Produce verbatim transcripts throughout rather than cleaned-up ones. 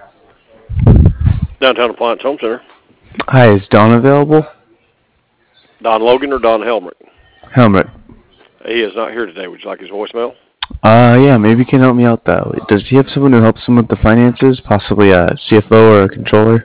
Downtown Appliance Home Center. Hi, is Don available? Don Logan or Don Helmrich? Helmet. He is not here today. Would you like his voicemail? Uh, yeah, maybe you can help me out that way. Does he have someone who helps him with the finances? Possibly a C F O or a controller?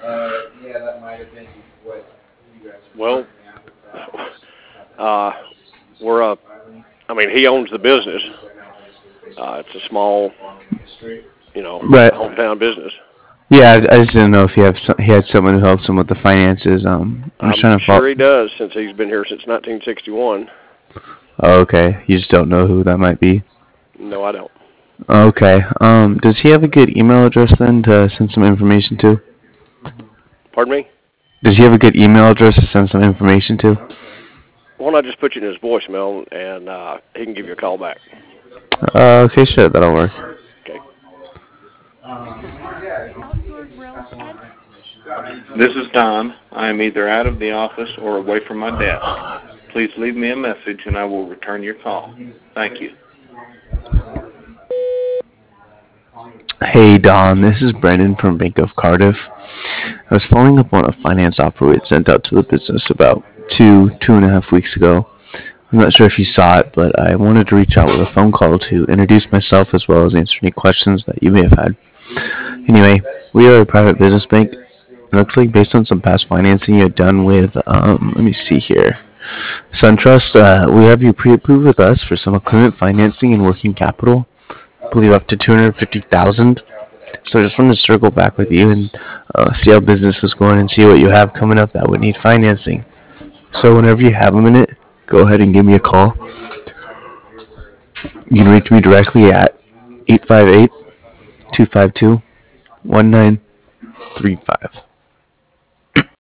Well, uh, we're a. I mean, he owns the business. Uh, it's a small, you know, Right. hometown business. Yeah, I, I just didn't know if he have some, he had someone who helps him with the finances. Um, I'm just I'm trying to sure follow. he does since he's been here since nineteen sixty-one. Oh, okay. You just don't know who that might be. No, I don't. Okay. Um, does he have a good email address then to send some information to? Pardon me? Does he have a good email address to send some information to? Why don't I just put you in his voicemail and uh, he can give you a call back? Uh, okay, sure, that'll work. Okay. Outdoor Grill and This is Don. I am either out of the office or away from my desk. Please leave me a message and I will return your call. Thank you. Hey Don, this is Brandon from Bank of Cardiff. I was following up on a finance offer we had sent out to the business about two, two and a half weeks ago. I'm not sure if you saw it, but I wanted to reach out with a phone call to introduce myself as well as answer any questions that you may have had. Anyway, we are a private business bank. It looks like based on some past financing you had done with, um, let me see here, SunTrust, uh, we have you pre-approved with us for some equipment financing and working capital. I believe up to two hundred fifty thousand dollars. So I just wanted to circle back with you and uh, see how business is going and see what you have coming up that would need financing. So whenever you have a minute, go ahead and give me a call. You can reach me directly at eight five eight, two five two, one nine three five.